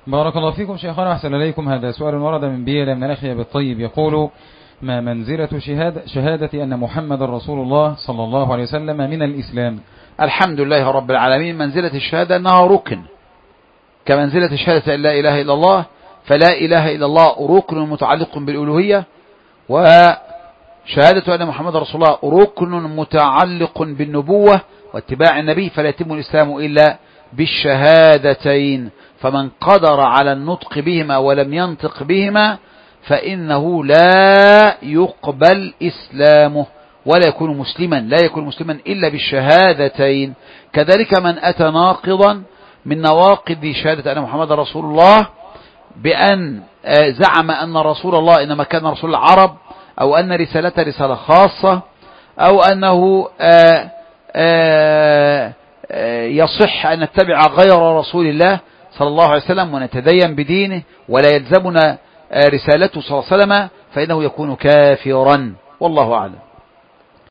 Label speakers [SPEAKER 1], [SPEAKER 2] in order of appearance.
[SPEAKER 1] بارك الله فيكم شيخنا أحسن إليكم. هذا سؤال ورد من بيلا من الأخ بالطيب، يقول: ما منزلة شهادة أن محمد رسول الله صلى الله عليه وسلم من الإسلام؟
[SPEAKER 2] الحمد لله رب العالمين. منزلة الشهادة أنها ركن، كمنزلة شهادة أن لا إله إلا الله، فلا إله إلا الله ركن متعلق بالألوهية، وشهادة أن محمد رسول الله ركن متعلق بالنبوة واتباع النبي، فلا يتم الإسلام إلا بالشهادتين. فمن قدر على النطق بهما ولم ينطق بهما فإنه لا يقبل إسلامه ولا يكون مسلما، لا يكون مسلما إلا بالشهادتين. كذلك من أتى ناقضا من نواقض شهادة أن محمد رسول الله بأن زعم أن رسول الله إنما كان رسول العرب، أو أن رسالته رسالة خاصة، أو أنه يصح أن نتبع غير رسول الله صلى الله عليه وسلم ونتدين بدينه ولا يلزمنا رسالته صلى الله عليه وسلم، فإنه يكون كافرا، والله أعلم.